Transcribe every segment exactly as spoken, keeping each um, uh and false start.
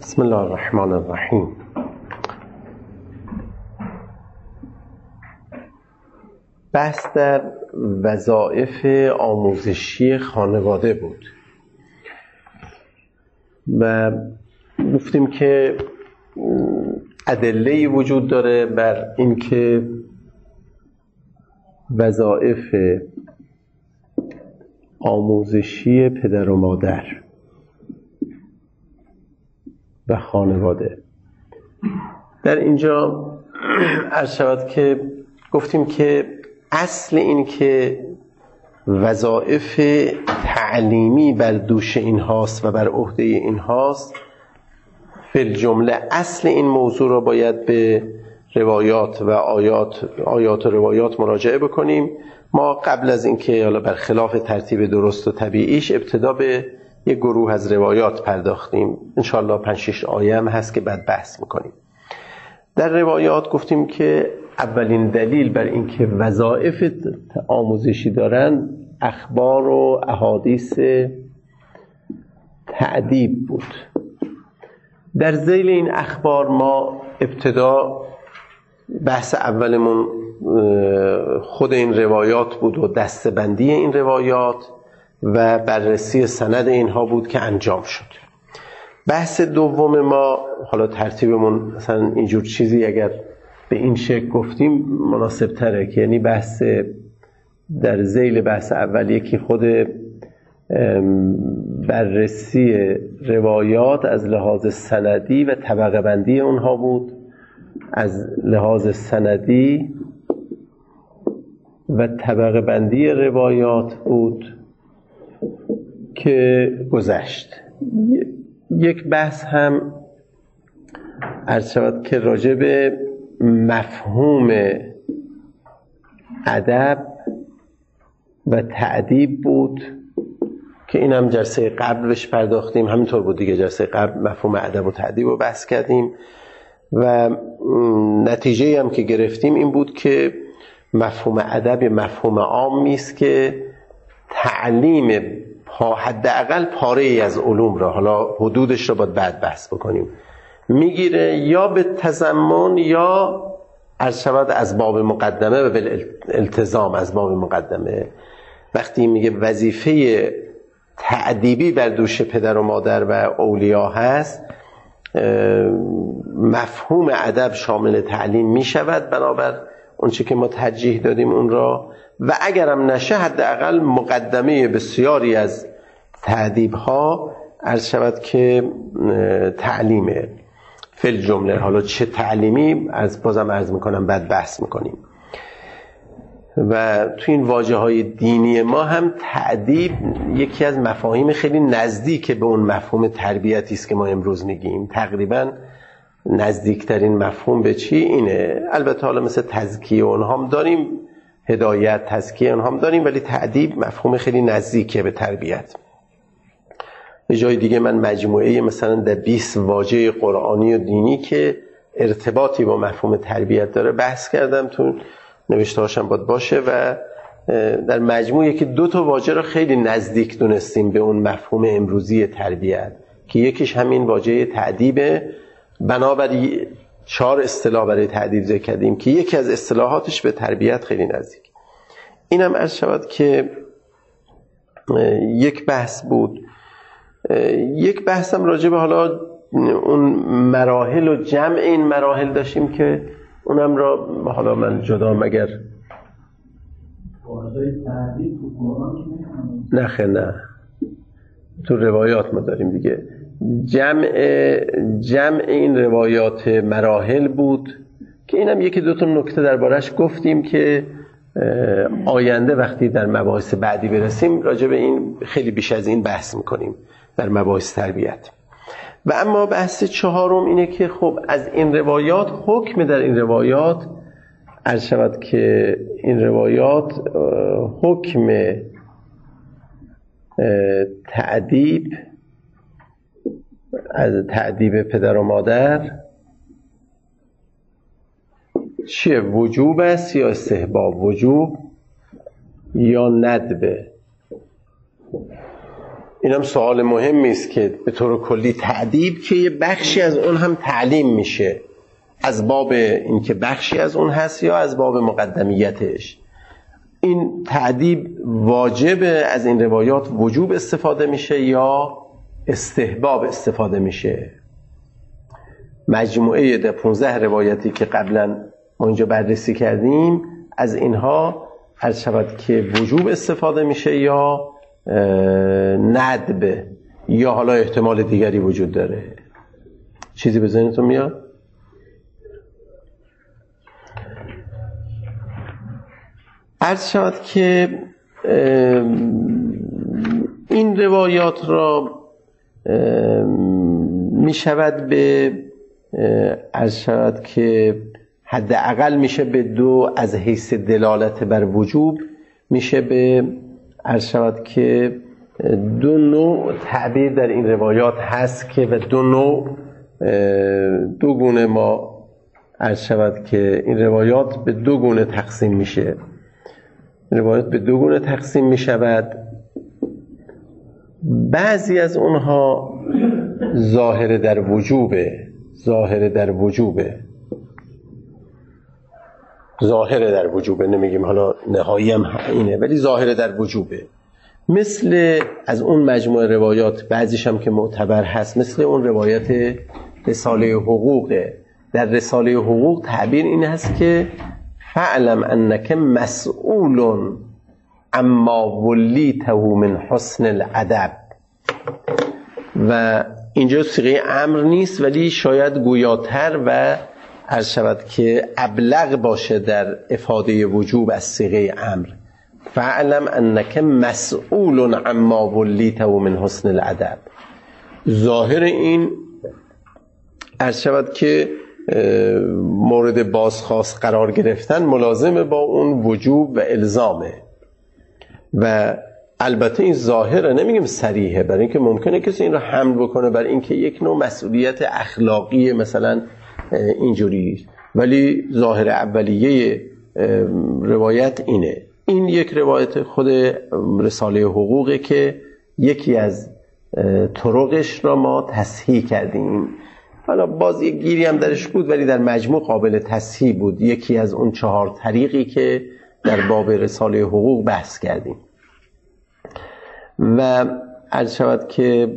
بسم الله الرحمن الرحیم. بحث در وظایف آموزشی خانواده بود و گفتیم که ادله‌ای وجود داره بر اینکه وظایف آموزشی پدر و مادر و خانواده در اینجا عرض شود که گفتیم که اصل این که وظایف تعلیمی بر دوش این هاست و بر عهده این هاست، فی الجمله اصل این موضوع را باید به روایات و آیات آیات و روایات مراجعه بکنیم. ما قبل از اینکه حالا بر خلاف ترتیب درست و طبیعیش ابتدا به یک گروه از روایات پرداختیم. انشاءالله پنج شش آیه هم هست که بعد بحث میکنیم. در روایات گفتیم که اولین دلیل بر اینکه وظایف آموزشی دارن اخبار و احادیث تأدیب بود. در ذیل این اخبار ما ابتدا بحث اولمون خود این روایات بود و دسته‌بندی این روایات و بررسی سند اینها بود که انجام شد. بحث دوم ما، حالا ترتیبمون مثلا اینجور چیزی اگر به این شکل گفتیم مناسب تره، که یعنی بحث در ذیل بحث اول یکی خود بررسی روایات از لحاظ سندی و طبقه بندی اونها بود، از لحاظ سندی و طبقه بندی روایات بود که گذشت. یک بحث هم عرض شود که راجع به مفهوم ادب و تأدیب بود که این هم جلسه قبل بهش پرداختیم. همینطور بود دیگه، جلسه قبل مفهوم ادب و تأدیب رو بحث کردیم و نتیجه هم که گرفتیم این بود که مفهوم ادب مفهوم عامی است که تعلیم حداقل پاره ای از علوم را، حالا حدودش را باید بعد بحث بکنیم، میگیره یا به تضمن یا عرض شود از باب مقدمه و بالالتزام از باب مقدمه. وقتی میگه وظیفه تأدیبی بر دوش پدر و مادر و اولیا هست، مفهوم ادب شامل تعلیم میشود بنابر اونچه که ما ترجیح دادیم اون را، و اگرم نشه حداقل مقدمه بسیاری از تأدیب ها عرض شود که تعلیمه فی الجمله. حالا چه تعلیمی از بازم عرض میکنم بعد بحث میکنیم. و تو این واژه های دینی ما هم تأدیب یکی از مفاهیم خیلی نزدیک به اون مفهوم تربیتی است که ما امروز میگیم. تقریبا نزدیکترین مفهوم به چی اینه. البته حالا مثل تزکیه اونها هم داریم، هدایت، تزکیه اونها هم داریم، ولی تأدیب مفهوم خیلی نزدیکه به تربیت. به جای دیگه من مجموعه مثلا در بیست واژه قرآنی و دینی که ارتباطی با مفهوم تربیت داره بحث کردم، تو نوشته هاشم باید باشه، و در مجموعه که دو تا واژه رو خیلی نزدیک دونستیم به اون مفهوم امروزی تربیت که یکیش همین واژه تأدیبه. بنابراین چهار اصطلاح برای تأدیب ذکر کردیم که یکی از اصطلاحاتش به تربیت خیلی نزدیک. اینم عرض شود که یک بحث بود. یک بحثم راجع به حالا اون مراحل و جمع این مراحل داشتیم که اونم را حالا من جدا مگر نه خیر نه تو روایات ما داریم دیگه. جمع جمع این روایات مراحل بود که اینم یکی دو تا نکته دربارش گفتیم که آینده وقتی در مباحث بعدی برسیم راجع به این خیلی بیش از این بحث میکنیم در مباحث تربیت. و اما بحث چهارم اینه که خب از این روایات حکم در این روایات عرض شود که این روایات حکم تأدیب از تأدیب پدر و مادر چیه؟ وجوب است یا استحباب؟ وجوب یا ندبه؟ این هم سوال مهمی است که به طور کلی تأدیب که یه بخشی از اون هم تعلیم میشه، از باب این که بخشی از اون هست یا از باب مقدمیتش. این تأدیب واجب از این روایات وجوب استفاده میشه یا استحباب استفاده میشه؟ مجموعه ده پونزده روایتی که قبلا ما اینجا بررسی کردیم از اینها عرض شود که وجوب استفاده میشه یا ندب، یا حالا احتمال دیگری وجود داره. چیزی به ذهنتون میاد؟ عرض شود که این روایات را می شود به عرض شود که حداقل میشه به دو، از حیث دلالت بر وجوب میشه به عرض شود که دو نوع تعبیر در این روایات هست که و دو نوع دو گونه ما عرض شود که این روایات به دو گونه تقسیم میشه. روایات به دو گونه تقسیم می شود. بعضی از اونها ظاهر در وجوبه، ظاهر در وجوبه ظاهر در وجوبه نمیگیم حالا نهایی هم اینه، ولی ظاهر در وجوبه. مثل از اون مجموعه روایات بعضیش هم که معتبر هست، مثل اون روایت رساله حقوقه. در رساله حقوق تعبیر این هست که فعلم انک مسئول اما ولیته من حسن الادب، و اینجا صیغه امر نیست ولی شاید گویاتر و عرض شود که ابلغ باشه در افاده وجوب از صیغه امر. فعلم انک مسئول اما ولیته من حسن الادب. ظاهر این عرض شود که مورد بازخواست قرار گرفتن ملازم با اون وجوب و الزامه، و البته این ظاهره، نمیگیم صریحه، برای اینکه ممکنه کسی این رو حمل بکنه بر اینکه یک نوع مسئولیت اخلاقی مثلا اینجوری، ولی ظاهر اولیه روایت اینه. این یک روایت خود رساله حقوقه که یکی از طرقش را ما تصحیح کردیم. حالا باز یک گیری هم درش بود ولی در مجموع قابل تصحیح بود، یکی از اون چهار طریقی که در باب رساله حقوق بحث کردیم. و عرض شود که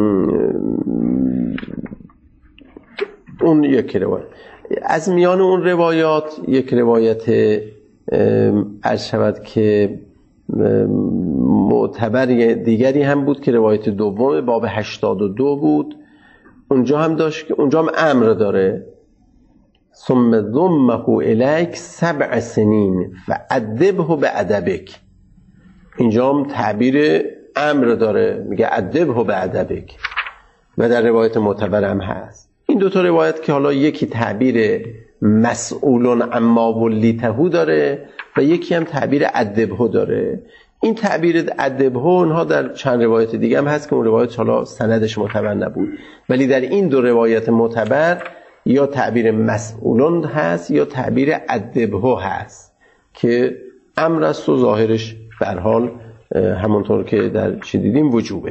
اون یک روایت از میان اون روایات یک روایت عرض شود که معتبر دیگری هم بود که روایت دوم باب هشتاد و دو بود. اونجا هم داشت که اونجا هم امر داره، ثم ضمه الیک سبع سنین فادبه بادبک. اینجا هم تعبیر امر داره، میگه ادبه بادبک، و در روایت معتبر هم هست. این دو تا روایت که حالا یکی تعبیر مسئول اما ولیته داره و یکی هم تعبیر ادبه داره. این تعبیر ادبه اونها در چند روایت دیگه هم هست که اون روایت حالا سندش معتبر نبود، ولی در این دو روایت معتبر یا تعبیر مسئولون هست یا تعبیر ادبه هست که امر است و ظاهرش به هر حال همونطور که در چی دیدیم وجوبه.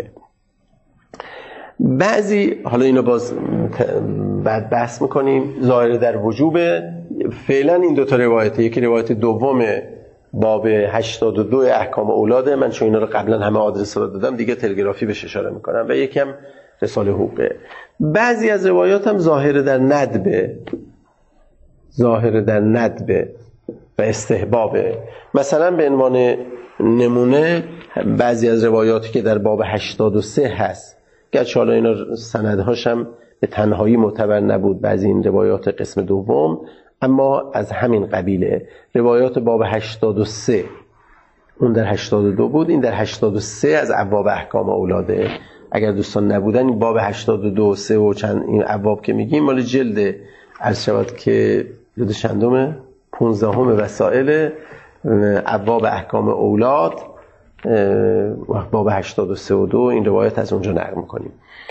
بعضی حالا اینو باز بعد بحث میکنیم، ظاهر در وجوبه. فعلا این دو تا روایت، یکی روایت دوم باب هشتاد و دو احکام اولاده، من چون اینا رو قبلا همه آدرس رو دادم دیگه تلگرافی بهش اشاره میکنم، و یکم رساله حقوقه. بعضی از روایات هم ظاهر در ندبه، ظاهر در ندبه و استحبابه. مثلا به عنوان نمونه بعضی از روایاتی که در باب هشتاد و سه هست، گرچه حالا اینا سندهاش هم به تنهایی معتبر نبود، بعضی این روایات قسم دوم، اما از همین قبیله. روایات باب هشتاد و سه، اون در هشتاد و دو بود، این در هشتاد و سه از ابواب احکام اولاده. اگر دوستان نبودن این باب هشتاد و دو سه و چند این ابواب که میگیم مال جلد عرض شود که جلد چندمه پونزدهم وسائل ابواب احکام اولاد، باب هشتاد و سه و دو این روایت از اونجا نقل میکنیم.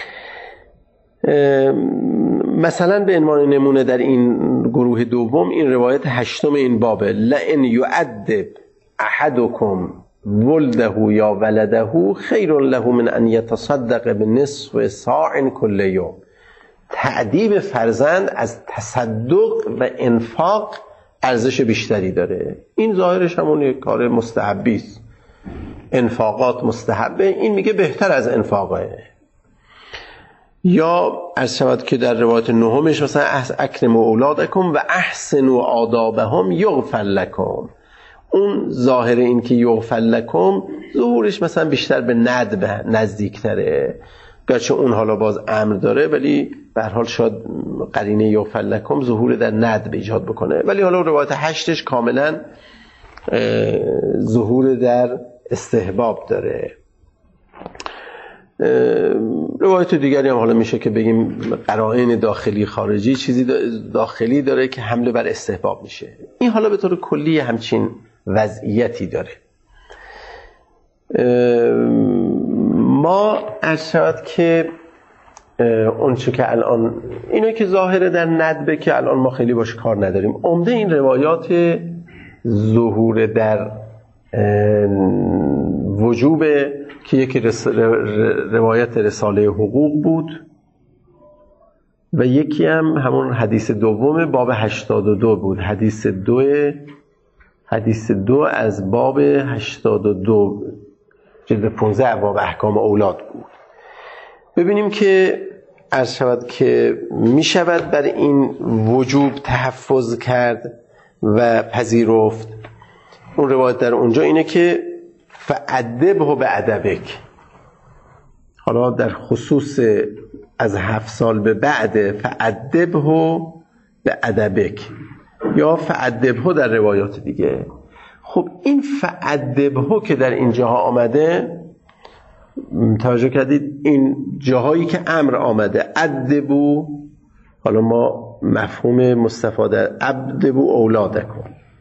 مثلا به عنوان نمونه در این گروه دوم این روایت هشتم این بابه، لئن یعذب احدکم ولده یا ولده خیر له من ان یتصدق بنصف صاع کل یوم. تأدیب فرزند از تصدق و انفاق ارزش بیشتری داره. این ظاهرش همون یک کار مستحبی است، انفاقات مستحبه، این میگه بهتر از انفاقه. یا عرض شود که در روایت نهمش مثلا اکرموا اولادکم و احسنوا آدابهم یغفر لکم، اون ظاهر این که یغفر لکم ظهورش مثلا بیشتر به ندب نزدیکتره، گرچه اون حالا باز امر داره ولی به هر حال شاید قرینه یغفر لکم ظهور در ندب ایجاد بکنه، ولی حالا روایت هشتش کاملا ظهور در استحباب داره. روایت دیگری هم حالا میشه که بگیم قرائن داخلی خارجی چیزی داخلی داره که حمله بر استحباب میشه. این حالا به طور کلی همچین وضعیتی داره. ما عرض شود که اون چه که الان اینو که ظاهره در ندبه که الان ما خیلی باش کار نداریم، عمده این روایات ظهور در وجوب که یکی رس... روایت رساله حقوق بود و یکی هم همون حدیث دوم باب هشتاد و دو بود. حدیث دو حدیث دو از باب هشتاد و دو جلد پانزده ابواب احکام اولاد بود. ببینیم که عرض شود که می شود بر این وجوب تحفظ کرد و پذیرفت. اون روایت در اونجا اینه که فأدبه بأدبک، حالا در خصوص از هفت سال به بعد فأدبه بأدبک یا فأدبه در روایات دیگه. خب این فأدبه که در این جاها آمده، توجه کردید این جاهایی که امر آمده ادبو، حالا ما مفهوم مستفاده ادبو اولادکم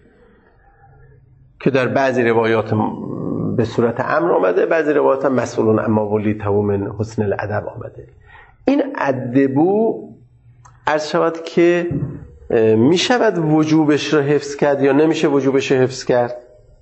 که در بعضی روایات به صورت امر آمده، بعضی روایات هم مسئولون اما ولیته من حسن الادب آمده. این ادبو عرض شود که می شود وجوبش رو حفظ کرد یا نمیشه وجوبش رو حفظ کرد؟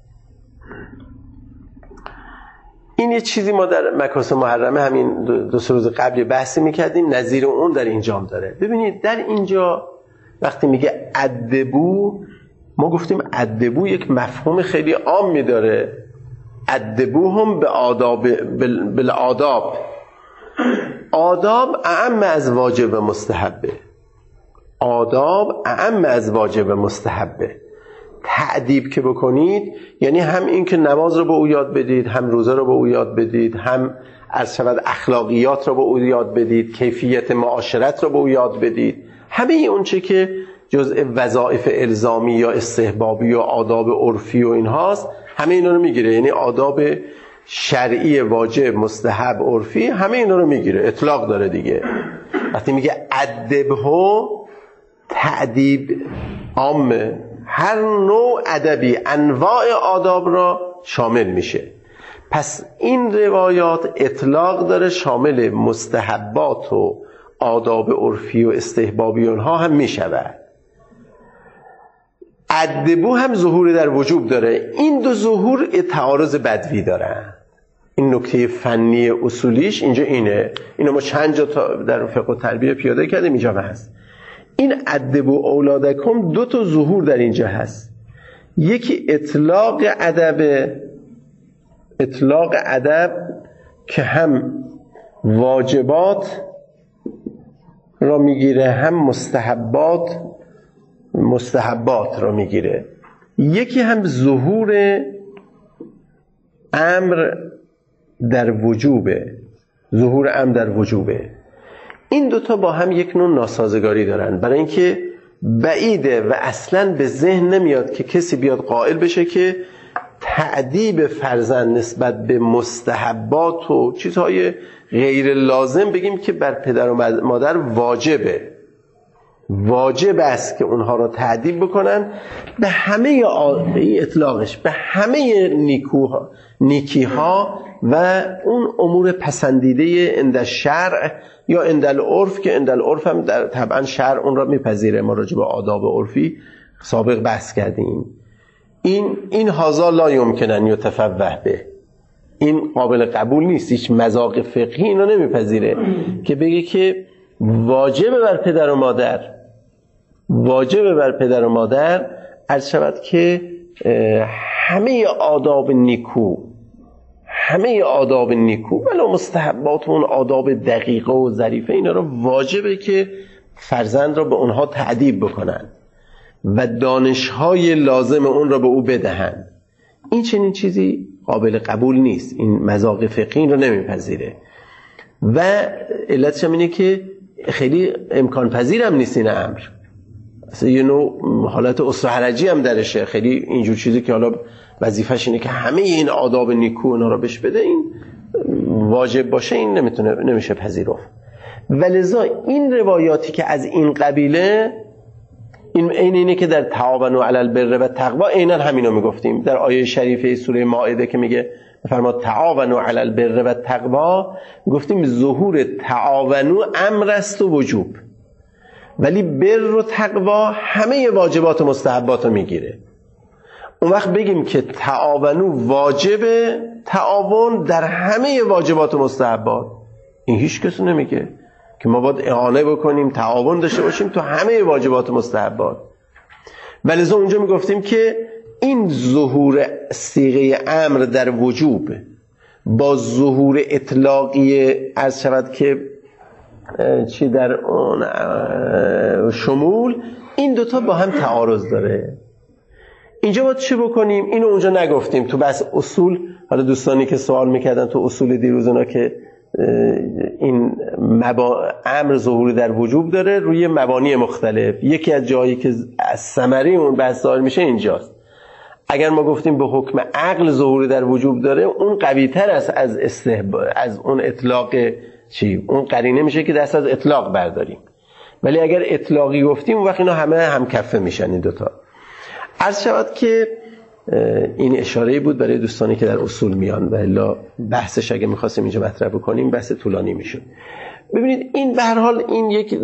این یه چیزی ما در مکاسب محرمه همین دو سه روز قبل بحثی میکردیم، نظیر اون در اینجام داره. ببینید در اینجا وقتی میگه ادبو، ما گفتیم ادبو یک مفهوم خیلی عامی داره، ادبو هم به آداب بالآداب، آداب اعم از واجب مستحبه، آداب اعم از واجب مستحبه. تأدیب که بکنید یعنی هم این که نماز رو به او یاد بدید، هم روزه رو به او یاد بدید، هم از شود اخلاقیات رو به او یاد بدید، کیفیت معاشرت رو به او یاد بدید، همه اون چه که جزء وظایف الزامی یا استحبابی و آداب عرفی و اینهاست همه اینا رو میگیره، یعنی آداب شرعی واجب مستحب عرفی همه اینا رو میگیره، اطلاق داره دیگه. وقتی میگه ادبه، تأدیب عامه، هر نوع ادبی انواع آداب را شامل میشه. پس این روایات اطلاق داره، شامل مستحبات و آداب عرفی و استحبابی اونها هم میشود. ادبو هم ظهور در وجوب داره. این دو ظهور تعارض بدوی دارن. این نکته فنی اصولیش اینجا اینه. اینو ما چند جا در فقه و تربیه پیاده کردیم، اینجا هست. این ادبو اولادکم دو تا ظهور در اینجا هست. یکی اطلاق ادب، اطلاق ادب که هم واجبات را میگیره هم مستحبات مستحبات را میگیره. یکی هم ظهور امر در وجوبه، ظهور امر در وجوبه. این دوتا با هم یک نوع ناسازگاری دارن، برای اینکه بعیده و اصلا به ذهن نمیاد که کسی بیاد قائل بشه که تأدیب فرزند نسبت به مستحبات و چیزهای غیر لازم بگیم که بر پدر و مادر واجبه، واجب است که اونها را تأدیب بکنن به همه اطلاقش، به همه نیکوها نیکیها و اون امور پسندیده عند شرع یا عند العرف، که عند العرف هم در طبعا شرع اون را میپذیره. ما راجع به آداب عرفی سابق بحث کردیم. این این هازا لا یمکن ان یتفوه به، این قابل قبول نیست. هیچ مذاق فقهی اینو نمیپذیره که بگه که واجب بر پدر و مادر واجب بر پدر و مادر عرض شود که همه آداب نیکو همه آداب نیکو ولی مستحبات و اون آداب دقیقه و ظریفه اینا رو واجبه که فرزند را به اونها تأدیب بکنن و دانشهای لازم اون را به او بدهن. این چنین چیزی قابل قبول نیست. این مذاق فقهی رو نمیپذیره و علتش هم اینه که خیلی امکان پذیرم نیست این امر. اصلا یه نوع حالت اسره حرجی هم درشه. خیلی اینجور چیزی که حالا وظیفش اینه که همه این آداب نیکو اونا رو بهش بده، این واجب باشه، این نمیتونه نمیشه پذیرفت. ولذا این روایاتی که از این قبیله، این عین اینه که در تعاونوا علی البر و تقوا عیناً همینو میگفتیم در آیه شریفه سوره مائده که میگه فرما تعاونوا علی البر و تقوا، گفتیم ظهور تعاونوا امر است و وجوب، ولی بر و تقوا همه واجبات و مستحبات رو میگیره. اون وقت بگیم که تعاونوا واجبه، تعاون در همه واجبات و مستحبات، این هیچ کس نمیگه که ما باید اعانه بکنیم تعاون داشته باشیم تو همه واجبات و مستحبات. ولذا اونجا میگفتیم که این ظهور صیغه امر در وجوب با ظهور اطلاقی عرض شود که چی در اون شمول، این دوتا با هم تعارض داره. اینجا باید چی بکنیم؟ اینو اونجا نگفتیم تو بس اصول. حالا دوستانی که سوال میکردن تو اصول دیروز اونا که این مبا... امر ظهوری در وجوب داره روی مبانی مختلف، یکی از جایی که از ثمره اون بحث ظاهر میشه اینجاست. اگر ما گفتیم به حکم عقل ظهوری در وجوب داره، اون قوی تر است از استحب... از اون اطلاق چی؟ اون قرینه میشه که دست از اطلاق برداریم. ولی اگر اطلاقی گفتیم اون وقت اینا همه هم کفه میشن این دوتا. عرض شود که این اشاره بود برای دوستانی که در اصول میان و الا بحثش اگه میخواستیم اینجا مطرح بکنیم بحث طولانی میشد. ببینید این به هر حال این یک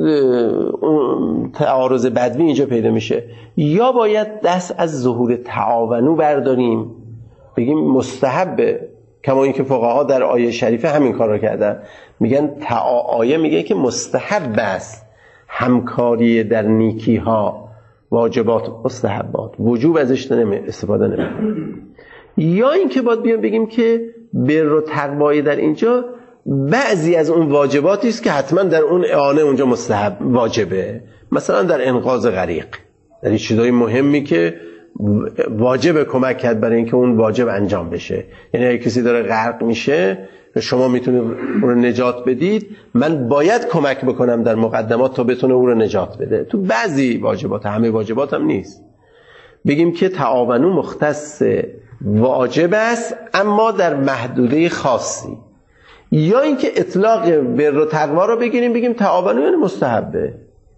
تعارض بدوی اینجا پیدا میشه. یا باید دست از ظهور تعاونوا برداریم بگیم مستحبه، کما اینکه فقها در آیه شریفه همین کار رو کردن، میگن تعا آیه میگه که مستحب است همکاری در نیکی ها، واجبات مستحبات، وجوب ازش نمی استفاده نمی. یا اینکه باید بیان بگیم که بر و تقوای در اینجا بعضی از اون واجباتی است که حتما در اون اعانه اونجا مستحب واجبه، مثلا در انقاذ غریق، در این چیزای مهمی که واجب کمک کرد برای اینکه اون واجب انجام بشه. یعنی اگه کسی داره غرق میشه شما میتونید اون رو نجات بدید، من باید کمک بکنم در مقدمات تا بتونه اون رو نجات بده. تو بعضی واجبات، همه واجبات هم نیست. بگیم که تعاونوا مختص واجب است اما در محدوده خاصی. یا اینکه اطلاق بر و تقوا رو بگیریم بگیم تعاونوا یعنی مستحبه،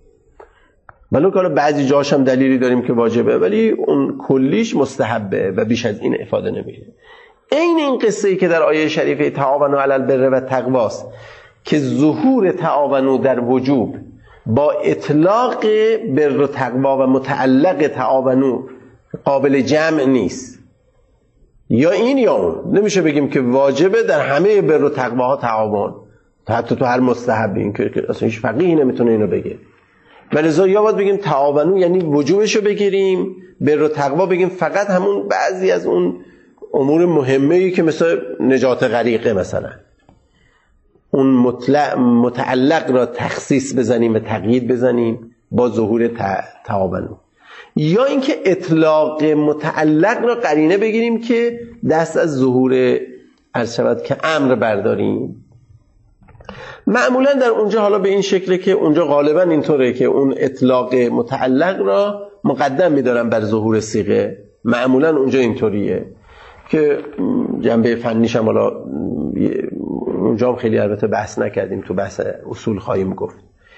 ولو که بعضی جاش هم دلیلی داریم که واجبه ولی اون کلیش مستحبه و بیش از این افاده نمیشه. این این قصه ای که در آیه شریفه تعاونوا علی البر و تقوا است که ظهور تعاونوا در وجوب با اطلاق بر و تقوا و متعلق تعاونوا قابل جمع نیست. یا این یا اون، نمیشه بگیم که واجبه در همه بر و تقواها تعاون، حتی تو هر مستحبی، این که اصلا هیچ فقیهی نمیتونه اینو بگه. ولذا یا باید بگیم تعاونوا یعنی وجوبشو بگیریم، بر و تقوا بگیم فقط همون بعضی از اون امور مهمه‌ای که مثل نجات غریقه مثلا اون مطلق متعلق را تخصیص بزنیم و تقیید بزنیم با ظهور تعاونوا. یا اینکه اطلاق متعلق را قرینه بگیریم که دست از ظهور عرض شود که امر برداریم. معمولا در اونجا حالا به این شکله که اونجا غالبا اینطوره که اون اطلاق متعلق را مقدم می‌دارن بر ظهور صیغه. معمولا اونجا اینطوریه که جنبه فنیش هم حالا اونجا هم خیلی البته بحث نکردیم، تو بحث اصول خواهیم گفت.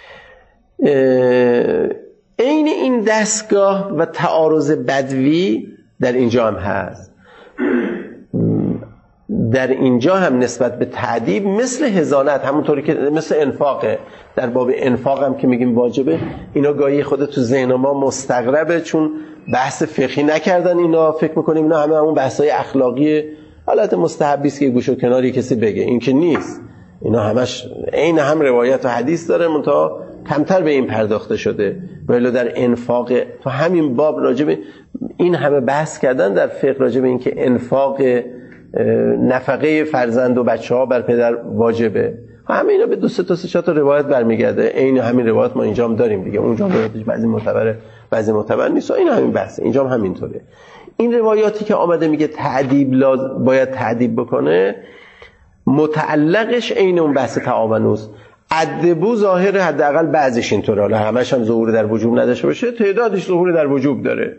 عین این دستگاه و تعارض بدوی در اینجا هم هست. در اینجا هم نسبت به تأدیب مثل حضانت، همونطوری که مثل انفاقه، در باب انفاق هم که میگیم واجبه، اینا گاهی خود تو ذهن ما مستغربه چون بحث فقهی نکردن، اینا فکر میکنیم اینا همه همون بحثای اخلاقی حالت مستحبی است که گوش و کناری کسی بگه، این که نیست. اینا همش عین هم روایت و حدیث داره، منتها کمتر به این پرداخته شده. ولی در انفاق تو همین باب راجب این همه بحث کردن در فقه راجب این که انفاق نفقه فرزند و بچه ها بر پدر واجبه. همه اینا به دو سه تا سه چهار تا روایت برمیگرده. عین همین روایت ما اینجا هم داریم دیگه، اونجا روایتش بعضی معتبره بعضی معتبر نیست و این همین بحثه، اینجا هم همینطوره. این روایاتی که آمده میگه تعدیب لاز... باید تعدیب بکنه، متعلقش عین اون بحث تعاونوست. ادبو ظاهر حداقل بعضیش اینطوره، حالا همش هم ظهور در وجوب نداشته باشه، تعدادش ظهور در وجوب داره.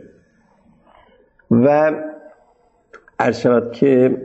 و عرض شود که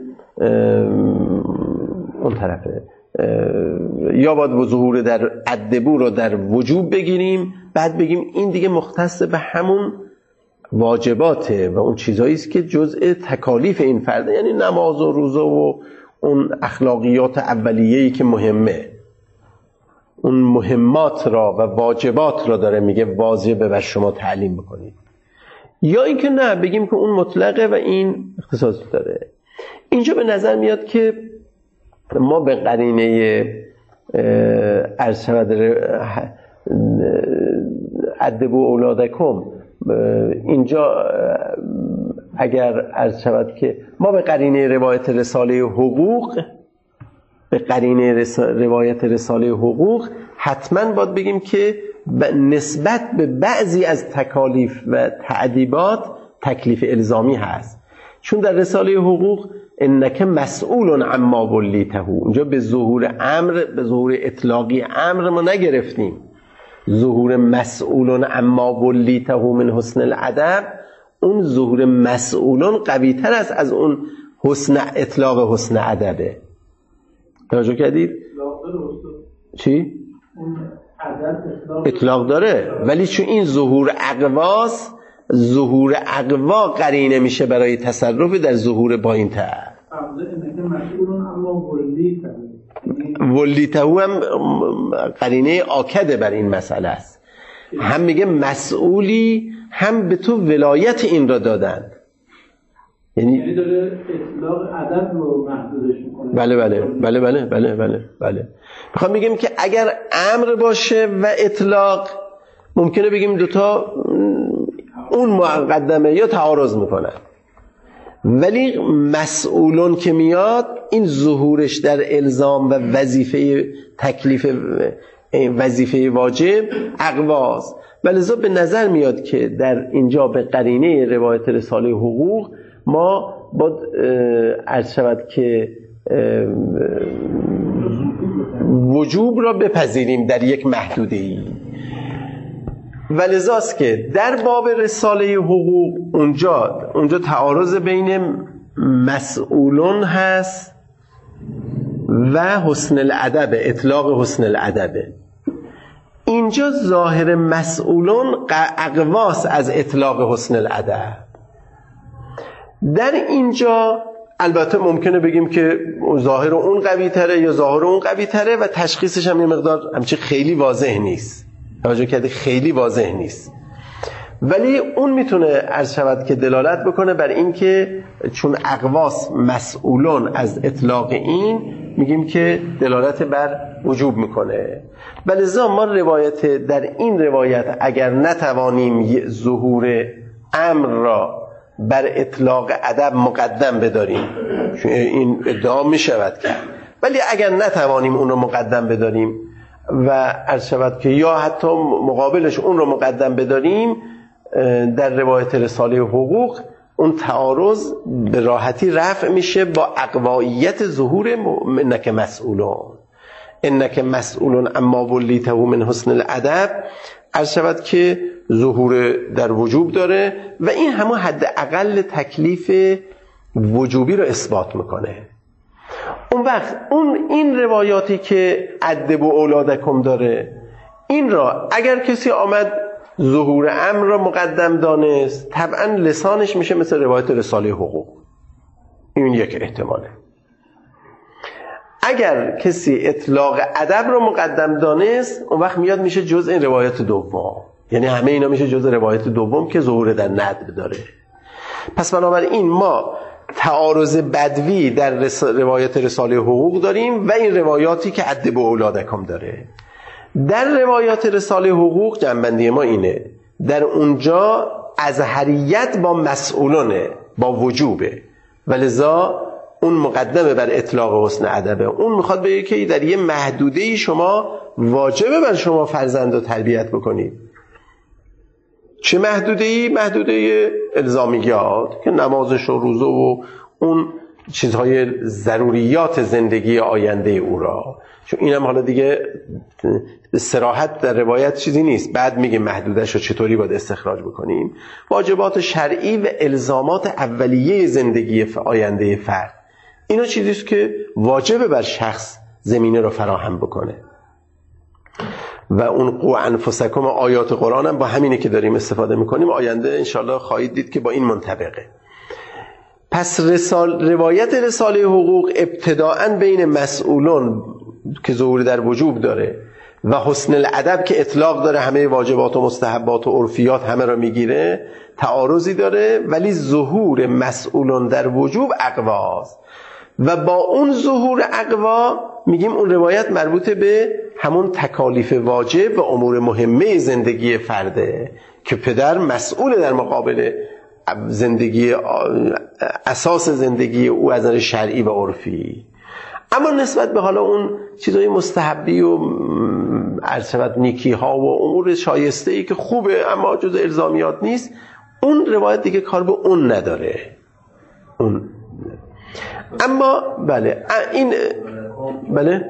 اون طرفه یا باید ظهور در ادبو رو در وجوب بگیریم، بعد بگیم این دیگه مختص به همون واجباته و اون چیزایی است که جزء تکالیف این فرده، یعنی نماز و روزه و اون اخلاقیات اولیه‌ای که مهمه، اون مهمات را و واجبات را داره میگه واجبه و شما تعلیم بکنید. یا اینکه نه بگیم که اون مطلقه و این اختصاص داره. اینجا به نظر میاد که ما به قرینه عرض شود ادبوا اولادکم، اینجا اگر عرض شود که ما به قرینه روایت رساله حقوق به قرینه رس... روایت رساله حقوق حتما باید بگیم که نسبت به بعضی از تکالیف و تعدیبات تکلیف الزامی هست، چون در رساله حقوق انک مسئول عما ولیته، اونجا به ظهور امر، به ظهور اطلاقی امر ما نگرفتیم، ظهور مسئول عما ولیته من حسن الادب، اون ظهور مسئولون قوی تر است از اون حسن اطلاق حسن ادبه. توجه کردید؟ چی؟ اطلاق داره، ولی چون این ظهور اقواس، ظهور اقوا قرینه میشه برای تصرف در ظهور پایین تر. ولیته هم قرینه آکده بر این مسئله است، هم میگه مسئولی هم به تو ولایت این را دادند، یعنی داره اطلاق عدد رو محدودش میکنه. بله بله بله بله بله بله بله. میخوام بگیم که اگر امر باشه و اطلاق ممکنه بگیم دوتا اون مقدمه یا تعارض میکنن، ولی مسئولون که میاد این ظهورش در الزام و وظیفه تکلیف وظیفه واجب اقواست، ولذا به نظر میاد که در اینجا به قرینه روایت رساله حقوق ما باید عرض شود که وجوب را بپذیریم در یک محدوده‌ای، ولذاست که در باب رساله حقوق اونجا اونجا تعارض بین مسئولون هست و حسن الادب، اطلاق حسن الادب. اینجا ظاهر مسئولون اقواس از اطلاق حسن الادب. در اینجا البته ممکنه بگیم که ظاهر اون قوی تره یا ظاهر اون قوی تره و تشخیصش هم یه مقدار همچی خیلی واضح نیست، توجه کرده خیلی واضح نیست، ولی اون میتونه عرض شود که دلالت بکنه بر این که چون اقواس مسئولون از اطلاق این، میگیم که دلالت بر وجوب میکنه. ولذا ما روایت در این روایت اگر نتوانیم ظهور امر را بر اطلاق ادب مقدم بداریم، چون این ادعا میشود کرد، ولی اگر نتوانیم اون رو مقدم بداریم و عرض شود که یا حتی مقابلش اون رو مقدم بداریم، در روایت رساله حقوق اون تعارض به راحتی رفع میشه با اقوایت ظهور انک مسئولون انک مسئولون اما ولیته من حسن الادب، عرض شود که ظهور در وجوب داره و این همه حد اقل تکلیف وجوبی رو اثبات میکنه. اون وقت اون این روایاتی که ادبوا اولادکم داره، این را اگر کسی آمد ظهور امر را مقدم دانست، طبعا لسانش میشه مثل روایت رساله حقوق. این یک احتماله. اگر کسی اطلاق ادب رو مقدم دانست، اون وقت میاد میشه جزء این روایت دوم، یعنی همه اینا میشه جزء روایت دوم که ظهور در ندب داره. پس بنابراین ما تعارض بدوی در رس... روایت رساله حقوق داریم و این روایاتی که ادبوا اولادکم داره. در روایات رساله حقوق جنبندی ما اینه، در اونجا ازهریت با مسئولانه، با وجوبه، ولذا اون مقدمه بر اطلاق حسن ادبه. اون میخواد بگه که در یه محدوده‌ای شما واجبه بر شما فرزند رو تربیت بکنید. چه محدوده‌ای؟ محدوده الزامیات که نمازش و روزه و اون چیزهای ضروریات زندگی آینده او را، چون اینم حالا دیگه به صراحت در روایت چیزی نیست، بعد میگه محدودش رو چطوری باید استخراج بکنیم. واجبات شرعی و الزامات اولیه زندگی آینده فرد، اینا چیزیست که واجبه بر شخص زمینه رو فراهم بکنه. و اون قو انفسکم آیات قرآن هم با همینه که داریم استفاده میکنیم. آینده انشالله خواهید دید که با این منطبقه. پس رسال روایت رساله حقوق ابتداءً بین مسئولون که ظهور در وجوب داره و حسن الادب که اطلاق داره، همه واجبات و مستحبات و عرفیات همه را میگیره، تعارضی داره، ولی ظهور مسئولون در وجوب اقواست و با اون ظهور اقوا میگیم اون روایت مربوط به همون تکالیف واجب و امور مهمه زندگی فرده که پدر مسئول در مقابل زندگی، اساس زندگی او از نظر شرعی و عرفی. اما نسبت به حالا اون چیزای مستحبی و ارشد نیکی ها و امور شایسته ای که خوبه اما جز الزامیات نیست، اون روایت دیگه کار به اون نداره. اون اما بله این بله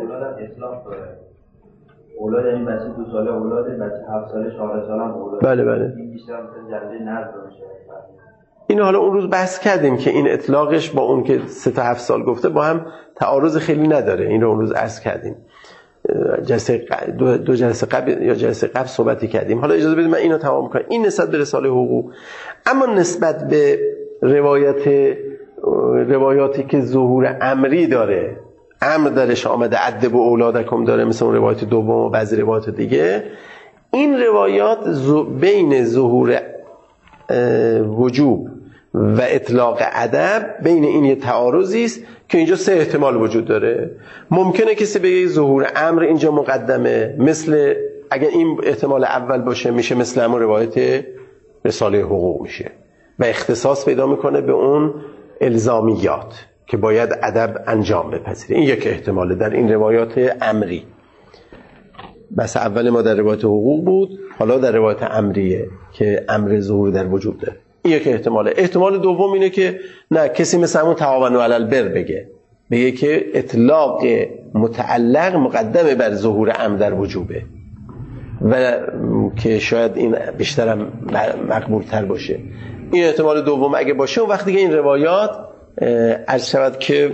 اولاد یعنی بچه دو ساله اولاده، بچه هفت ساله چهار ساله هم اولاده. بله بله. این بیشتر مثلا جنبه نرد میشه. اینو حالا اون روز بحث کردیم که این اطلاقش با اون که سه تا هفت سال گفته با هم تعارض خیلی نداره. این رو اون روز عرض کردیم. جلسه دو, دو جلسه قبل یا جلسه قبل صحبتی کردیم. حالا اجازه بدید من اینو تمام کنم. این نسبت به رساله حقوق. اما نسبت به روایت روایاتی که ظهور امری داره، امر درش آمده، ادبوا اولادکم داره، مثل اون روایت دوم و بعضی روایات دیگه، این روایات بین ظهور وجوب و اطلاق ادب بین این یه تعارضی است که اینجا سه احتمال وجود داره. ممکنه کسی بگه ظهور امر اینجا مقدمه، مثل اگر این احتمال اول باشه میشه مثل همون روایت رساله حقوق میشه و اختصاص پیدا میکنه به اون الزامیات که باید ادب انجام بپذیره. این یک احتماله در این روایات امری. بس اول ما در روایت حقوق بود، حالا در روایت امریه که امر ظهور در وجوب داره. این یک احتماله. احتمال دوم اینه که نه، کسی مثل همون تعاونوا علی البر بگه بگه که اطلاق متعلق مقدمه بر ظهور امر در وجوبه و که شاید این بیشترم مقبول تر باشه. این احتمال دوم اگه باشه، اون وقت دیگه این روایات عرض شود که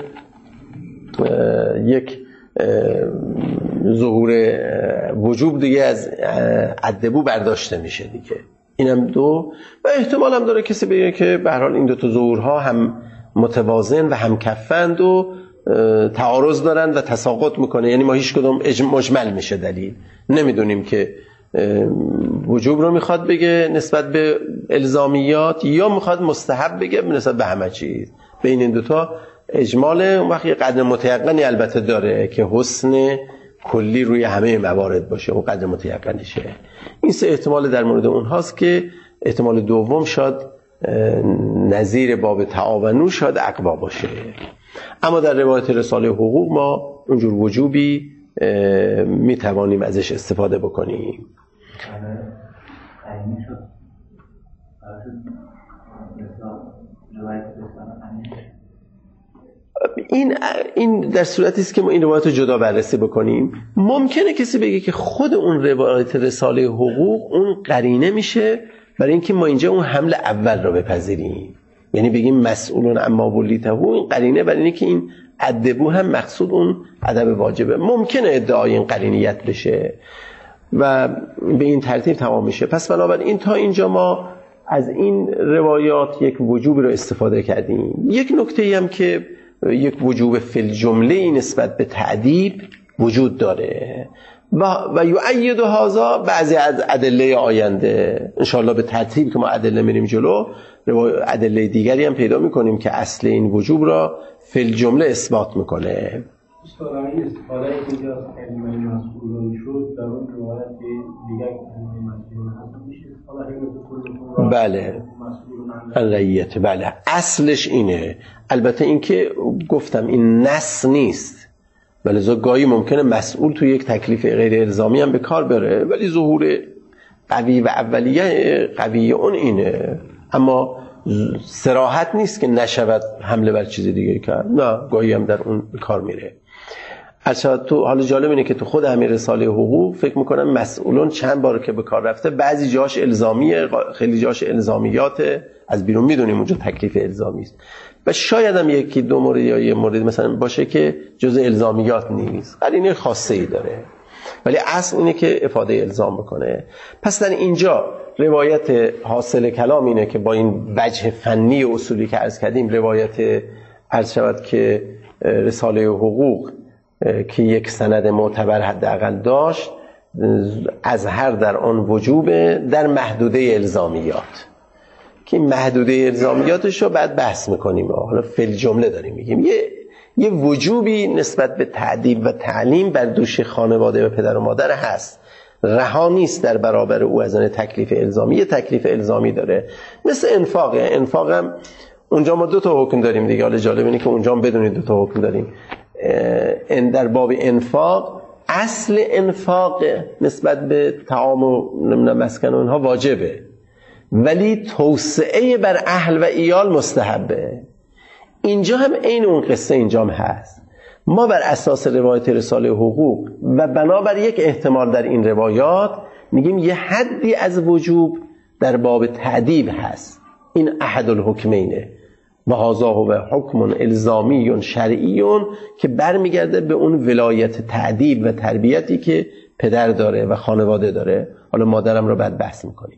یک ظهور وجوب دیگه از ادبو برداشته میشه دیگه. اینم دو. و احتمال هم داره کسی بگه که به هر حال این دو تا ظهورها هم متوازن و هم کفند و تعارض دارن و تساقط میکنه، یعنی ما هیچ کدوم مجمل میشه دلیل نمیدونیم که وجوب رو میخواد بگه نسبت به الزامیات یا میخواد مستحب بگه نسبت به همه چیز. بین این دوتا اجماله. اون وقت یه قدر متیقنی البته داره که حسن کلی روی همه موارد باشه، اون قدر متیقنیشه. این سه احتمال در مورد اونهاست که احتمال دوم شاید نظیر باب تعاونو شاید اقوا باشه. اما در روایت رساله حقوق ما اونجور وجوبی میتوانیم ازش استفاده بکنیم. این این در صورتی است که ما این روایت رو جدا بررسی بکنیم. ممکنه کسی بگه که خود اون روایت رساله حقوق اون قرینه میشه برای اینکه ما اینجا اون حمل اول رو بپذیریم، یعنی بگیم مسئولون اما ولیته، این قرینه برای اینکه این ادبو هم مقصود اون ادب واجبه. ممکنه ادعای این قرینیت بشه و به این ترتیب تمام میشه. پس بنابراین تا اینجا ما از این روایات یک وجوب رو استفاده کردیم. یک نکته هم که یک وجوب فی الجمله نسبت به تعدیب وجود داره و و یؤید هذا بعضی از ادله آینده انشاءالله به ترتیب که ما ادله میریم جلو ادله دیگری هم پیدا میکنیم که اصل این وجوب را فی الجمله اثبات میکنه. استفاده این استفاده اینجا کلمه مسئولون شد در اون روایت دیگر کلمه مسئولون هست میشه استفاده این بله رعیت بله اصلش اینه. البته اینکه گفتم این نص نیست ولی گاهی ممکنه مسئول تو یک تکلیف غیر الزامی هم به کار بره ولی ظهور قوی و اولیه قوی اون اینه، اما صراحت نیست که نشود حمله بر چیز دیگه کرد، نه گاهی هم در اون به کار میره. اصلا تو حالا جالب اینه که تو خود همین رساله حقوق فکر میکنم مسئولون چند بار که به کار رفته بعضی جاش الزامیه خیلی جاش الزامیات از بیرون میدونیم اونجا تکلیف الزامی است و شاید هم یکی دو مورد یا یه مورد مثلا باشه که جزء الزامیات نیست قرینه خاصه ای داره ولی اصل اینه که افاده الزام بکنه. پس در اینجا روایت حاصل کلام اینه که با این وجه فنی و اصولی که عرض کردیم روایت عرض شود که رساله حقوق که یک سند معتبر حداقل داشت از هر در آن وجوب در محدوده الزامیات که محدوده الزامیاتش رو بعد بحث میکنیم. حالا فی الجمله داریم میگیم یه یه وجوبی نسبت به تعدیب و تعلیم بر دوش خانواده و پدر و مادر هست، رها نیست در برابر او از آن تکلیف الزامی. یه تکلیف الزامی داره مثل انفاقه. انفاقم اونجا ما دو تا حکم داریم دیگه. حالا جالب اینه که اونجا هم بدونید دو تا حکم داریم. در باب انفاق اصل انفاق نسبت به طعام و مسکن و اینها واجبه ولی توسعه بر اهل و ایال مستحبه. اینجا هم عین اون قصه اینجا هم هست. ما بر اساس روایت رساله حقوق و بنابر یک احتمال در این روایات میگیم یه حدی از وجوب در باب تعدیب هست. این احد الحکمینه و هذا هو حکم الزامی شرعی که برمیگرده به اون ولایت تعدیب و تربیتی که پدر داره و خانواده داره. حالا مادرم رو بعد بحث میکنیم.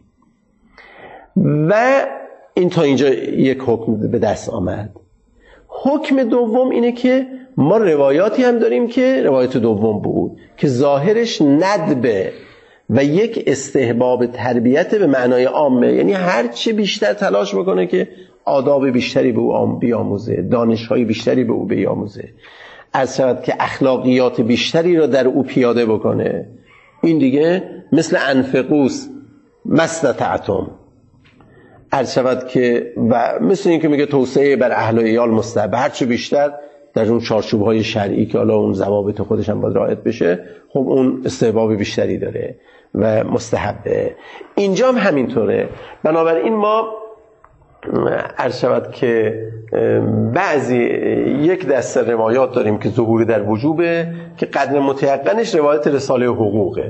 و این تا اینجا یک حکم به دست آمد. حکم دوم اینه که ما روایاتی هم داریم که روایت دوم بود که ظاهرش ندبه و یک استحباب تربیت به معنای عامه، یعنی هر چه بیشتر تلاش بکنه که آداب بیشتری به او بیاموزه، دانش‌های بیشتری به او بیاموزه، از شود که اخلاقیات بیشتری رو در او پیاده بکنه. این دیگه مثل انفقوس مستطعتم عرض شود که و مثل این که میگه توسعه بر اهل و عیال مستحب، هرچه بیشتر در اون چارچوب‌های شرعی که حالا اون ضوابط خودش هم باید رعایت بشه خب اون استحباب بیشتری داره و مستحبه. اینجا هم همینطوره. بنابراین ما عرض شود که بعضی یک دسته روایات داریم که ظهوری در وجوبه که قدر متیقنش روایت رساله حقوقه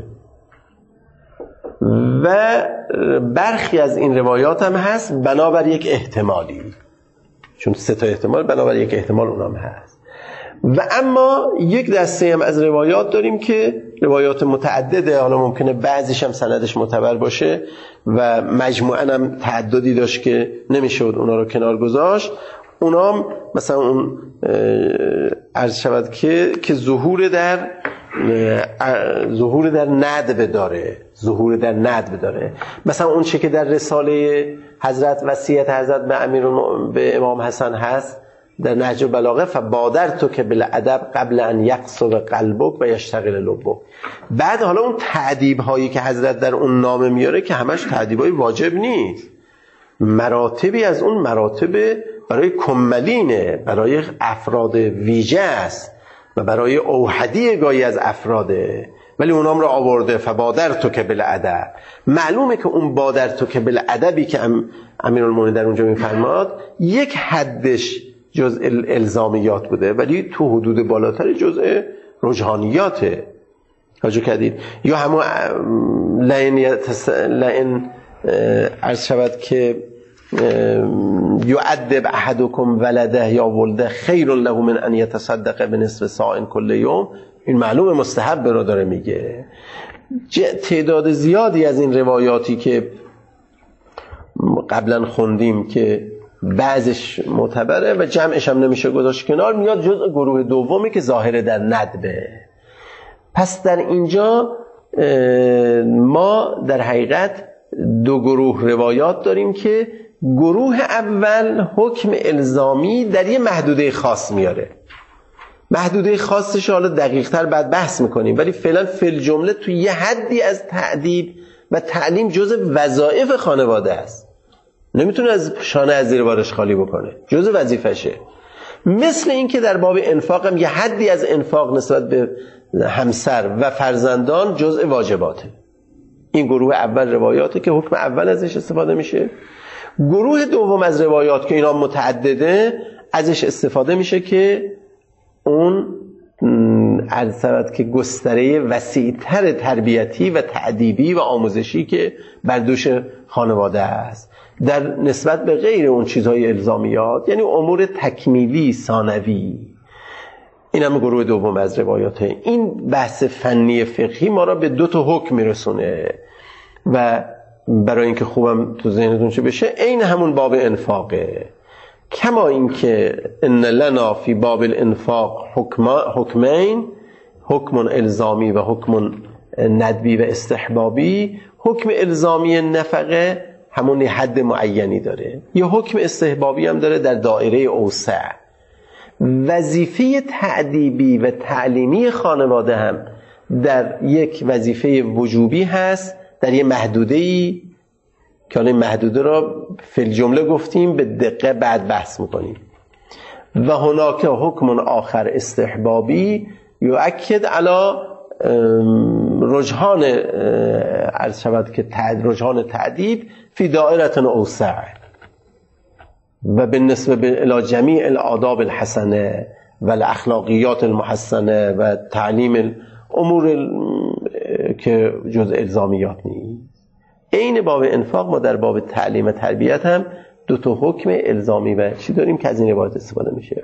و برخی از این روایات هم هست بنابر یک احتمالی، چون سه تا احتمال بنابر یک احتمال اونام هست. و اما یک دسته هم از روایات داریم که روایات متعدده، حالا ممکنه بعضیش هم سندش معتبر باشه و مجموعاً هم تعددی داشت که نمیشد اونا رو کنار گذاشت. اونام مثلا اون عرض شود که که ظهور در ظهور در ندب داره، ظهور در ندب داره. مثلا اون چه که در رساله حضرت وصیت حضرت به امیر به امام حسن هست در نهج البلاغه، فبادرت که بالادب قبل ان یقصر قلبک و یشتغل لبک. بعد حالا اون تعدیب هایی که حضرت در اون نامه میاره که همش تعدیب های واجب نیست، مراتبی از اون مراتب برای کملینه، برای افراد ویژه است و برای اوحدی گاهی از افراده، ولی اونام رو آورده فبادرت که بالادب. معلومه که اون بادرت که بالادبی که امیرالمومنین در اونجا میفرماد یک حدش جزء الزامیات بوده ولی تو حدود بالاتر جزء رجحانیاته. توجه کردید؟ یا همون لئن یتس... لئن عرض شود که یعدب احدکم ولده یا ولده خیر له من ان یتصدق بنصف ساع کل یوم، این معلومه مستحب رو داره میگه. تعداد زیادی از این روایاتی که قبلا خوندیم که بعضش معتبره و جمعش هم نمیشه گذاشت کنار، میاد جزء گروه دومی که ظاهره در ندبه. پس در اینجا ما در حقیقت دو گروه روایات داریم که گروه اول حکم الزامی در یه محدوده خاص میاره. محدوده خاصش حالا دقیق تر بعد بحث میکنیم، ولی فعلا فل جمله تو یه حدی از تأدیب و تعلیم جزء وظایف خانواده است، نمیتونه از شانه از زیر بارش خالی بکنه، جزء وظیفشه. مثل این که در باب انفاق هم یه حدی از انفاق نسبت به همسر و فرزندان جزء واجباته. این گروه اول روایاته که حکم اول ازش استفاده میشه. گروه دوم از روایات که اینا متعدده ازش استفاده میشه که اون عرض که گستره وسیع‌تر تربیتی و تأدیبی و آموزشی که بر دوش خانواده است در نسبت به غیر اون چیزهای الزامیات، یعنی امور تکمیلی ثانوی. این هم گروه دوم از روایاته. این بحث فنی فقهی ما را به دو تا حکم میرسونه و برای اینکه خوبم تو ذهنتون چه بشه، این همون باب انفاقه. کما اینکه ان لنا فی باب الانفاق حکمین، حکم الزامی و حکم ندبی و استحبابی. حکم الزامی نفقه همون حد معینی داره، یه حکم استحبابی هم داره در دایره اوسع. وظیفه تأدیبی و تعلیمی خانواده هم در یک وظیفه وجوبی هست در یه محدوده‌ای که حالا این محدوده را فی الجمله گفتیم، به دقت بعد بحث میکنیم. و هناک حکم آخر استحبابی یؤکد علی رجحان عرض شود که رجحان تعدیب فی دائره اوسع و بالنسبه الی جمیع الآداب الحسنه و الاخلاقیات المحسنه و تعلیم امور که جز الزامیات نیست. این باب انفاق ما در باب تعلیم و تربیت هم دو تا حکم الزامی و چی داریم که از این روایت استفاده میشه.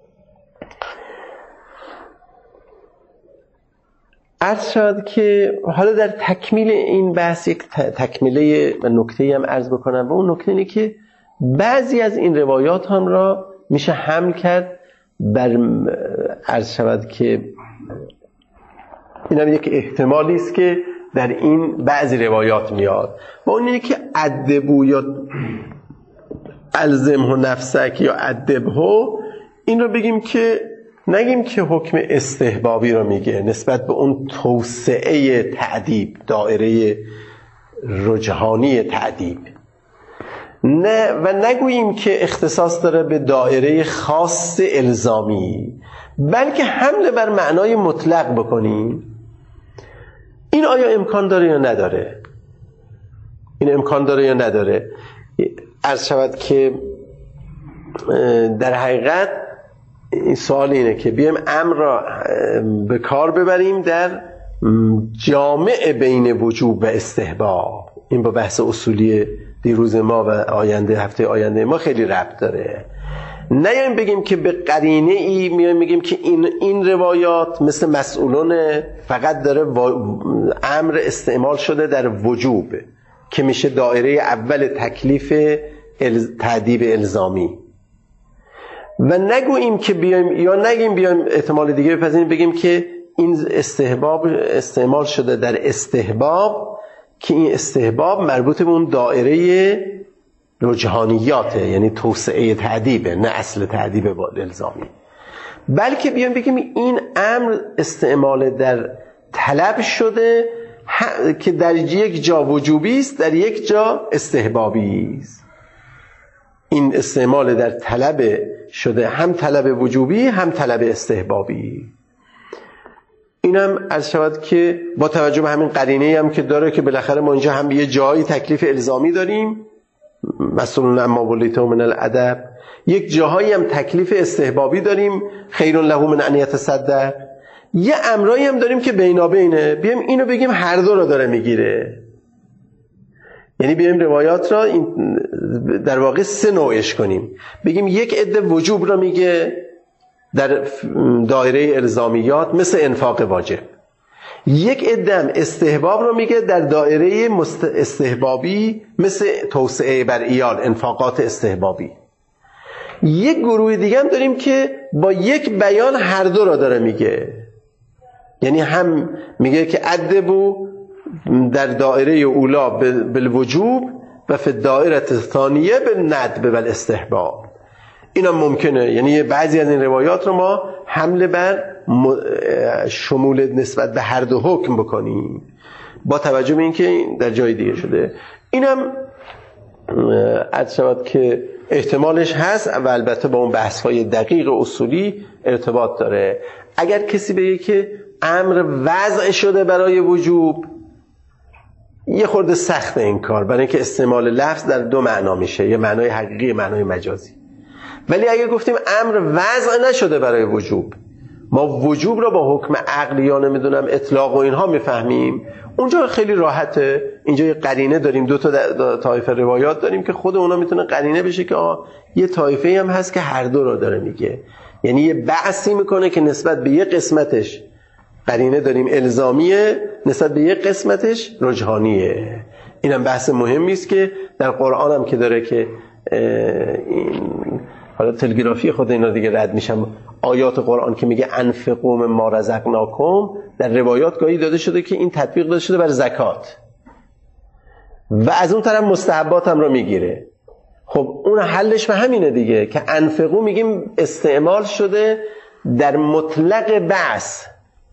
عرض شد که حالا در تکمیل این بحث یک تکمیله و نکته‌ای هم عرض بکنم و اون نکته اینه که بعضی از این روایات هم را میشه حمل کرد بر عرض شود که این هم یک احتمالی است که در این بعضی روایات میاد و اون اینه که ادبو یا الزمه نفسک یا ادبه، این رو بگیم که نگیم که حکم استحبابی رو میگه نسبت به اون توسعه تعدیب، دایره رجحانی تعدیب، نه و نگوییم که اختصاص داره به دایره خاص الزامی، بلکه حمله بر معنای مطلق بکنیم. این آیا امکان داره یا نداره؟ این امکان داره یا نداره؟ عرض شود که در حقیقت این سوال اینه که بیایم امر را به کار ببریم در جامع بین وجوب و استحباب. این با بحث اصولی دیروز ما و آینده هفته آینده ما خیلی ربط داره. نه بگیم که به قرینه ای میایم میگیم که این این روایات مثل مسئولون فقط داره امر استعمال شده در وجوب که میشه دایره اول تکلیف تعدیب الزامی، و نگوییم که بیایم یا نگیم بیایم احتمال دیگه بپذیریم بگیم که این استحباب استعمال شده در استحباب که این استحباب مربوط به اون دایره رجحانیاته، یعنی توسعه تعدیبه، نه اصل تعدیب الزامی. بلکه بیایم بگیم این امر استعمال در طلب شده که در یک جا وجوبی است، در یک جا استحبابی است. این استعمال در طلب شده، هم طلب وجوبی هم طلب استحبابی. اینم عرض شود که با توجه به همین قرینه هم که داره که بالاخره ما اینجا هم یه جایی تکلیف الزامی داریم، مثلا اما ولیته من الادب، یک جاهایی هم تکلیف استحبابی داریم، خیر له من ان یتصدق، یه امرایی هم داریم که بینابینه. بیایم اینو بگیم هر دو رو داره میگیره، یعنی بیایم روایات را این در واقع سه نوعش کنیم، بگیم یک عده وجوب را میگه در دایره الزامیات مثل انفاق واجب، یک عده هم استحباب رو میگه در دایره استحبابی مثل توسعه بر ایال، انفاقات استحبابی. یک گروه دیگه هم داریم که با یک بیان هر دو را داره میگه، یعنی هم میگه که ادبو در دایره اولا بالوجوب و فی دایره ثانیه بالندب و الاستحباب. این هم ممکنه، یعنی بعضی از این روایات رو ما حمله بر شمول نسبت به هر دو حکم بکنیم با توجه به اینکه در جای دیگه شده. اینم عرض شود که احتمالش هست و البته با اون بحث‌های دقیق اصولی ارتباط داره. اگر کسی بگه که امر وضع شده برای وجوب، یه خورده سخت این کار، برای اینکه استعمال لفظ در دو معنا میشه، یه معنای حقیقی، یه معنای مجازی. ولی اگر گفتیم امر وضع نشده برای وجوب، ما وجوب را با حکم عقلی یا نمیدونم اطلاق و اینها میفهمیم، اونجا خیلی راحته. اینجا یه قرینه داریم، دو تا طایفه روایات داریم که خود اونا میتونه قرینه بشه که آه یه طایفه هم هست که هر دو را داره میگه، یعنی یه بحثی میکنه که نسبت به یه قسمتش قرینه داریم الزامیه، نسبت به یه قسمتش رجحانیه. اینم بحث مهمی است که در قرآن هم که داره که این حالا تلگرافی خود اینا دیگه رد میشم، آیات قرآن که میگه انفقوا مما رزقناکم، در روایات گاهی داده شده که این تطبیق داده شده بر زکات و از اون طرف مستحبات هم رو میگیره. خب اون حلش به همینه دیگه که انفقوا میگیم استعمال شده در مطلق بحث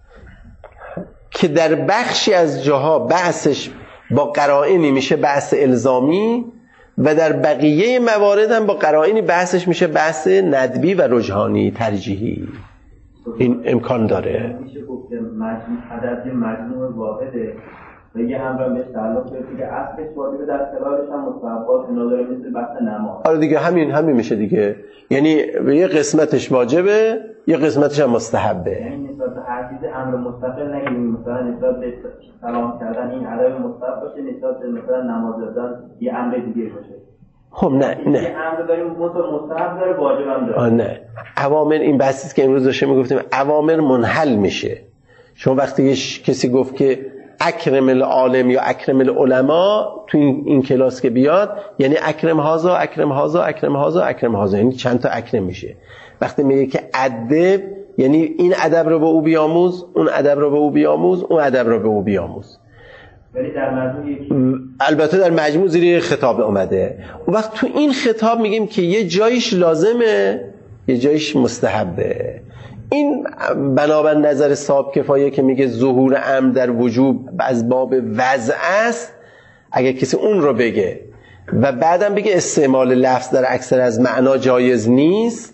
که در بخشی از جاها بحثش با قرائنی میشه بحث الزامی و در بقیه موارد هم با قرائنی بحثش میشه بحث ندبی و رجحانی ترجیحی. این امکان داره. میشه گفت که عدد مجموع واحده و یه همراه بهش تعلق داره که اصلش واجبه، در خلالش هم مستحبات اینا داره، مثل بحث نماز. آره دیگه همین همین میشه دیگه، یعنی یه قسمتش واجبه یه قسمتش هم مستحبه. یعنی نسبت به هر چیز امر مستقل نگیریم، مثلا نسبت به سلام کردن این عدد مستحب باشه، نسبت به مثلا نماز خوندن یه امر دیگه باشه. خب نه نه یه امر داریم مستحب داره، واجب هم داره. آه نه اوامر، این بحثی که امروز داشتیم میگفتیم اوامر منحل میشه. شما وقتی کسی گفت که اکرم العالم یا اکرم العلماء تو این, این کلاس که بیاد، یعنی اکرم هازا اکرم هازا اکرم هازا اکرم هازا، یعنی چند تا اکرم میشه. وقتی میگه که ادب، یعنی این ادب رو به او بیاموز، اون ادب رو به او بیاموز، اون ادب رو به او بیاموز. ولی در مجموع البته در مجموع زیر خطاب اومده. اون وقت تو این خطاب میگیم که یه جایش لازمه یه جایش مستحبه. این بنابر نظر صاحب کفایه که میگه ظهور امر در وجوب از باب وضع است، اگر کسی اون رو بگه و بعدم بگه استعمال لفظ در اکثر از معنا جایز نیست،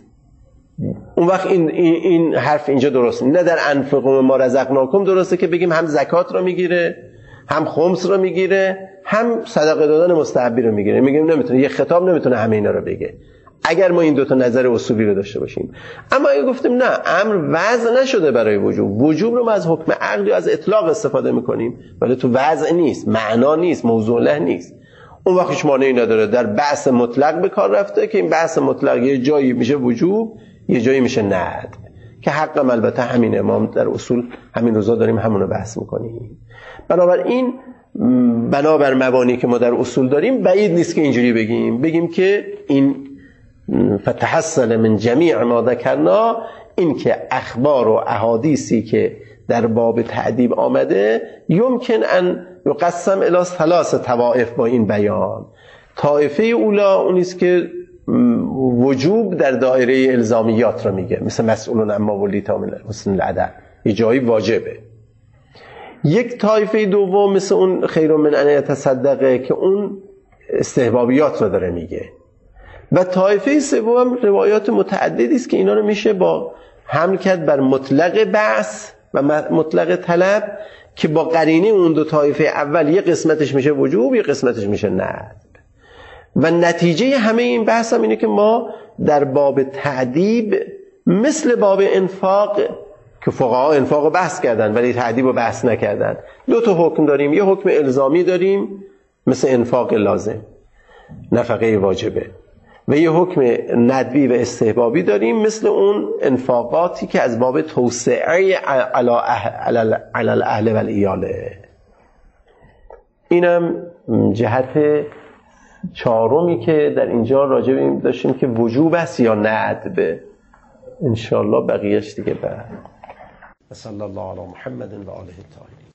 اون وقت این, این, این حرف اینجا درست نه. در انفقوا مما رزقناکم درسته که بگیم هم زکات رو میگیره، هم خمس رو میگیره، هم صدقه دادن مستحبی رو میگیره. میگیم نمیتونه، یه خطاب نمیتونه همه اینا رو بگه اگر ما این دوتا نظر اصولی رو داشته باشیم. اما اگه گفتیم نه امر وضع نشده برای وجوب، وجوب رو ما از حکم عقلی و از اطلاق استفاده میکنیم ولی تو وضع نیست، معنا نیست، موضوع له نیست، اون وقت هیچ مانعی نداره. در بحث مطلق به کار رفته که این بحث مطلق یه جایی میشه وجوب یه جایی میشه ندب، که حقم البته همینه، ما در اصول همین روزا داریم همونو بحث میکنیم. بنابراین بنابر مبانی که ما در اصول داریم بعید نیست که اینجوری بگیم بگیم که این فتحصل من جمیع ما ذکرنا، این که اخبار و احادیثی که در باب تعدیب آمده یمکن ان یقسم الی ثلاث طوائف. با این بیان طائفه اولا اونیست که وجوب در دایره الزامیات رو میگه، مثل مسئولون اما ولیتا من حسن الادب، یه جایی واجبه. یک طایفه دوم مثل اون خیر من ان یتصدقه که اون استحبابیات رو داره میگه. و طایفه سوم روایات متعددی است که اینا رو میشه با حمل کرد بر مطلق بحث و مطلق طلب، که با قرینه اون دو طایفه اول یه قسمتش میشه وجوب یه قسمتش میشه ندب. و نتیجه همه این بحث هم اینه که ما در باب تعدیب مثل باب انفاق که فقها انفاق رو بحث کردن ولی تعدیب رو بحث نکردن، دو تا حکم داریم. یه حکم الزامی داریم مثل انفاق لازم نفقه واجبه، و یه حکم ندبی و استحبابی داریم مثل اون انفاقاتی که از باب توسعه علی الاهل و العیاله. اینم جهت چهارمی که در اینجا راجع به این داشتیم که وجوب است یا ندب، انشاءالله بقیهش دیگه بعد. صلی الله علی محمد و آله الطاهرین.